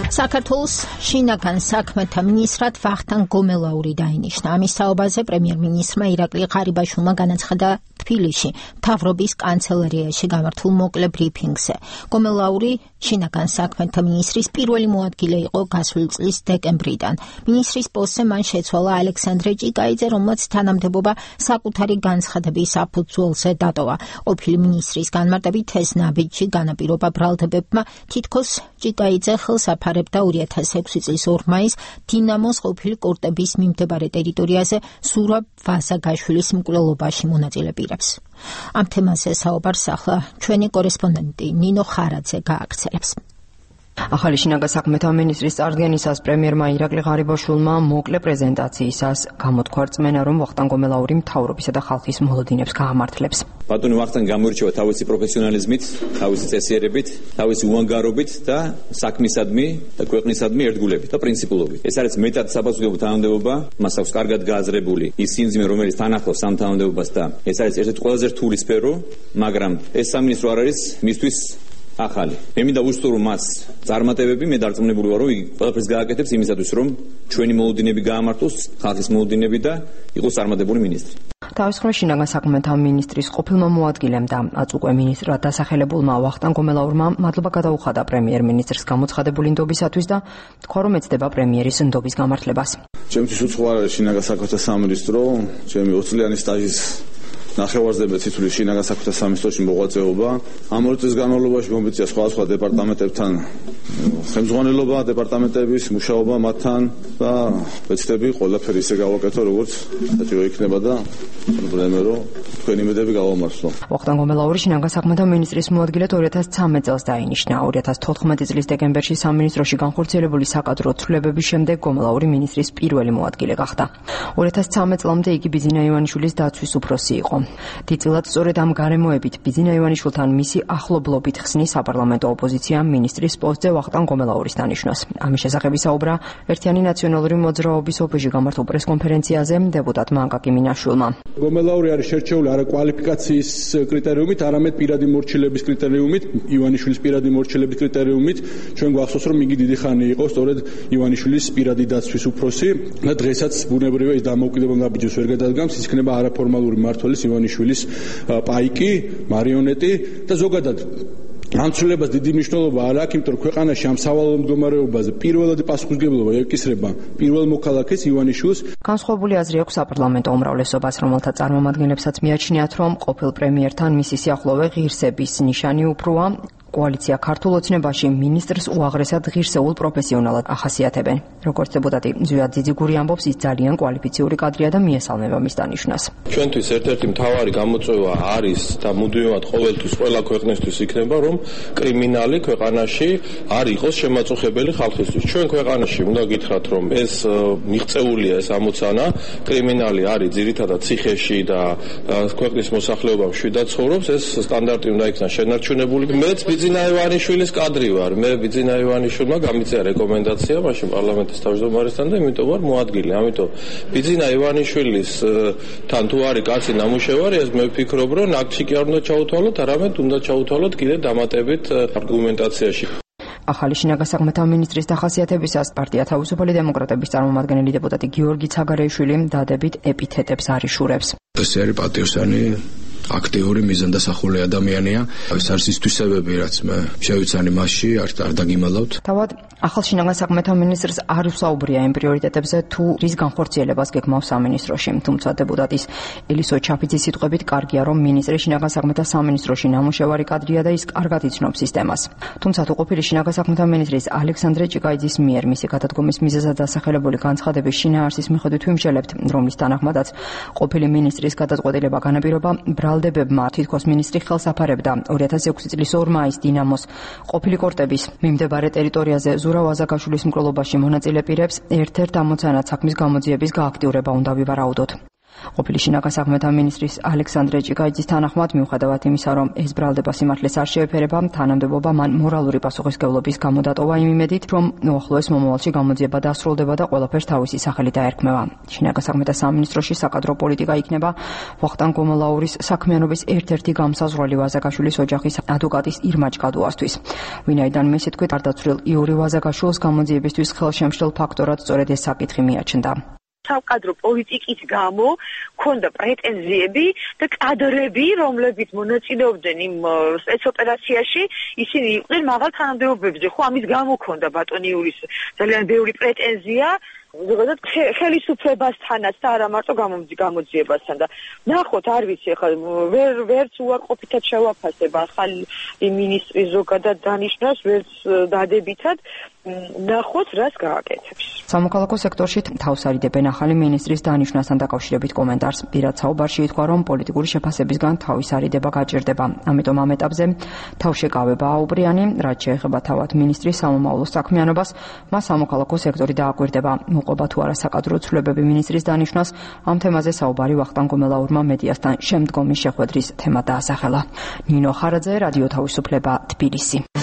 საქართველოს შინაგან საქმეთა მინისტრად ვახტანგ გომელაური დაინიშნა. ამის საუბარზე პრემიერ-მინისტრმა ირაკლი ღარიბაშვილმა განაცხადა თბილისში მთავრობის კანცელარიაში გამართულ მოკლე ბრიფინგზე. გომელაური შინაგან საქმეთა მინისტრის პირველი მოადგილე იყო გასული წლის დეკემბრიდან. მინისტრის პოსტზე მან შეცვალა ალექსანდრე ჭიკაიძე, რომელმაც თანამდებობა საკუთარი განცხადების საფუძველზე დატოვა. ყოფილი მინისტრის განმარტებით ეს ნაბიჯი განაპირობა ბრალდებებმა თითქოს ჭიკაიძე ხელს აფარებდა 2006 წლის 2 მაისს დინამოს ყოფილი კორტების მიმდებარე ტერიტორიაზე ზურაბ ვასაგაშვილის მკვლელობაში მონაწილე პირებს. ამ თემაზე საუბარს ახლა ჩვენი კორესპონდენტი ნინო ხარაძე გააგრძელებს. ახალი შინაგან საქმეთა მინისტრის წარდგენისას პრემიერმა ირაკლი ღარიბაშვილმა მოკლე პრეზენტაციისას გამოთქვა რწმენა, რომ ვახტანგ გომელაური მთავრობისა და ხალხის მოლოდინებს გაამართლებს. ბატონი ვახტანგი გამოირჩევა თავისი პროფესიონალიზმით, თავისი წესიერებით, თავისი უანგარობით და საქმისადმი და ქვეყნისადმი ერთგულებით და პრინციპულობით. ეს არის მეტად საპასუხისმგებლო თანამდებობა, მას აქვს კარგად გააზრებული ის სიმძიმე, რომელიც თან ახლავს ამ თანამდებობას და ეს არის ერთ-ერთი ყველაზე რთული სფერო, მაგრამ ეს სამინისტრო არ არის მისთვის ახალი. მე მინდა უსწრო რომ მას წარმატებები, მე დარწმუნებული ვარ, რომ იგი ყველაფერს გააკეთებს იმისათვის, რომ ჩვენი მოლოდინები გაამართლოს, ხალხის მოლოდინები და იყოს წარმატებული მინისტრი. თავის მხრივ შინაგან საქმეთა მინისტრის ყოფილმა მოადგილემ და აწუყვე მინისტრად დასახელებულმა ვახტანგ გომელაურმა მადლობა გადაუხადა პრემიერ-მინისტრს გამოცხადებული ნდობისათვის და თქვა, რომ ეცდება პრემიერის ნდობის გამართლებას. ჩემთვის უცხო არ არის შინაგან საქმეთა სამინისტრო, ჩემი 20 წლიანი სტაჟის ნახევარზე მეცითული შინაგან საქმეთა სამინისტროში მოღვაწეობა. ამ 2 წლის განმავლობაში მომიწია სხვადასხვა დეპარტამენტებთან ხელმძღვანელობა, დეპარტამენტების მუშაობა მათთან და ვეცდები ყველაფერი ისე გავაკეთო, როგორც საჭირო იქნება და პრემიერო თქვენი იმედები გავამართლო. ვახტანგ გომელაური შინაგან საქმეთა მინისტრის მოადგილედ 2013 წელს დაინიშნა. 2014 წლის დეკემბერში სამინისტროში განხორციელებული საკადრო ცვლილებების შემდეგ გომელაური მინისტრის პირველი მოადგილე გახდა. 2013 წლამდე იგი ბიძინა ივანიშვილის დაცვის უფროსი იყო. დიდწილად სწორედ ამ გარემოებით ბიძინა ივანიშვილთან მისი ახლობლობით ხსნის საპარლამენტო ოპოზიცია მინისტრის პოსტზე ვახტანგ გომელაურის დანიშვნას. ამის შესახებ ისაუბრა ერთიანი ნაციონალური მოძრაობის ოფისში გამართულ პრესკონფერენციაზე დეპუტატმა აკაკი მინაშვილმა. გომელაური არის შერჩეული არა კვალიფიკაციის კრიტერიუმით, არამედ პირადი მორჩილების კრიტერიუმით, ივანიშვილის პირადი მორჩილების კრიტერიუმით. ჩვენ გვახსოვს, რომ იგი დიდი ხანი იყო სწორედ ივანიშვილის პირადი დაცვის უფროსი და დღესაც ბუნებრივია ის დამოუკიდებელ ნაბიჯებს ვერ გადადგამს, ის იქნება არაფორმალური მმართველის ივანიშვილის პაიკი, მარიონეტი და ზოგადად ამ ცვლილებას დიდი მნიშვნელობა არ აქვს, იმიტომ რომ ქვეყანაში ამ სავალალო მდგომარეობაზე პირველადი პასუხისმგებლობა ეკისრება პირველ მოქალაქეს ივანიშვილს. განსხვავებული აზრი აქვს საპარლამენტო უმრავლესობას, რომელთა წარმომადგენლებსაც მიაჩნიათ, რომ ყოფილ პრემიერთან მისი სიახლოვე ღირსების ნიშანი უფროა. კოალიცია ქართულ ოცნებაში მინისტრს უაღრესად ღირსეულ პროფესიონალად ახასიათებენ. როგორც დეპუტატი ზვიად ძიძიგური ამბობს, ის ძალიან კვალიფიციური კადრია და მიესალმება მის დანიშვნას. ჩვენთვის ერთ-ერთი მთავარი გამოწვევა არის და მუდმივად ყოველთვის ყველა ქვეყნისთვის იქნება, რომ კრიმინალი ქვეყანაში არ იყოს შემაწუხებელი ხალხისთვის. ჩვენ ქვეყანაში უნდა გითხრათ, რომ ეს მიღწეულია ეს ამოცანა, კრიმინალი არის ძირითადად ციხეში და ქვეყნის მოსახლეობა მშვიდად ცხოვრობს, ეს სტანდარტი უნდა იქნას შენარჩუნებული. მეც ბიძინა ივანიშვილის კადრი ვარ. მე ბიძინა ივანიშვილმა გამიწია რეკომენდაცია მაშინ პარლამენტის თავმჯდომარესთან და იმიტომ ვარ მოადგილე. ამიტომ ბიძინა ივანიშვილის თან თუ არის კაცი ნამუშევარი, ეს მე ვფიქრობ, რომ ნაკში კი არ უნდა ჩაუთვალოთ, არამედ უნდა ჩაუთვალოთ კიდე დამატებით არგუმენტაციაში. ახალი შინაგან საქმეთა მინისტრის დახასიათებისას პარტია თავისუფალი დემოკრატების წარმომადგენელი დეპუტატი გიორგი ცაგარეიშვილი დადებით ეპითეტებს არიშურებს. ეს არის პატიოსანი აქტიური მიზანდასახული ადამიანია. ეს არის ის თვისებები, რაც მე შევიცანი მასში, არ დაგიმალავთ. თავად ახალ შინაგან საქმეთა მინისტრს არ უსაუბრია იმ პრიორიტეტებზე, თუ რის განხორციელებას გეგმავს სამინისტროში. თუმცა დეპუტატის ელისო ჩაფიძის სიტყვებით კარგია, რომ მინისტრი შინაგან საქმეთა სამინისტროში ნამუშევარი კადრია და ის კარგად იცნობს სისტემას. თუმცა თუ ყოფილი შინაგან საქმეთა მინისტრის ალექსანდრე ჭიკაიძის მიერ მისი გადადგომის მიზეზად დასახელებული განცხადების შინაარსის მიხედვით ვიმსჯელებთ, რომლის თანახმადაც ყოფილი მინისტრის გადაწყვეტილება განაპირობა ბრალდებებმა თითქოს მინისტრი ხელს აფარებდა 2006 წლის 2 მაისს დინამოს ყოფილი კორტების მიმდებარე ტერიტორიაზე ზურაბ ვასაგაშვილის მკვლელობაში მონაწილე პირებს ერთ-ერთ ამოცანად საქმის გამოძიების გააქტიურება უნდა ვივარაუდოთ. ყოფილი შინაგან საქმეთა მინისტრის ალექსანდრე ჭიკაიძის თანახმად, მიუხედავად იმისა, რომ ეს ბრალდება სიმართლეს არ შეეფერება, თანამდებობა მან მორალური პასუხისმგებლობის გამო დატოვა იმ იმედით, რომ უახლოეს მომავალში გამოძიება დასრულდება და ყველაფერს თავისი სახელი დაერქმევა. შინაგან საქმეთა სამინისტროში საკადრო პოლიტიკა იქნება ვახტანგ გომელაურის საქმიანობის ერთ-ერთი გამსაზღვრელი ვაზაგაშვილის ოჯახის ადვოკატის ირმა ჭკადუასთვის. ვინაიდან მისი თქმით, გარდაცვლილ იური ვაზაგაშვილს გამოძიებისთვის ხელშემშლელ ფაქტორად სწორედ ეს საკითხი მიაჩნდა. საკადრო პოლიტიკის გამო ქონდა პრეტენზიები და კადრები, რომლებიც მონაწილეობდნენ იმ სპეცოპერაციაში, ისინი იყვნენ მაღალ თანამდებობებზე. ხო, ამის გამო ქონდა ბატონი იურის ძალიან ბევრი პრეტენზია ზოგადად ხელისუფლებასთანაც და არა მარტო გამოძიებასთან და ნახოთ, არ ვიცი, ახლა ვერც უარყოფითად შევაფასებ ახალი მინისტრის ზოგადად დანიშნავს, ვერც დადებითად ნახოთ, რას გააკეთებს. სამოქალაქო სექტორში თავს არიდებენ ახალი მინისტრის დანიშვნასთან დაკავშირებით კომენტარს. პირად საუბარში ითქვა, რომ პოლიტიკური შეფასებისგან თავის არიდება გაჭირდება. ამიტომ ამ ეტაპზე თავშეკავება აუბრიანი, რაც შეეხება თავად მინისტრის სამომავლო საქმიანობას, მას სამოქალაქო სექტორი დააკვირდება. მოყვება თუ არა საკადრო ცვლილებები მინისტრის დანიშვნას, ამ თემაზე საუბარი ვახტანგ გომელაურმა მედიასთან შემდგომი შეხვედრის თემა დაასახელა. ნინო ხარაძე, რადიო თავისუფლება, თბილისი.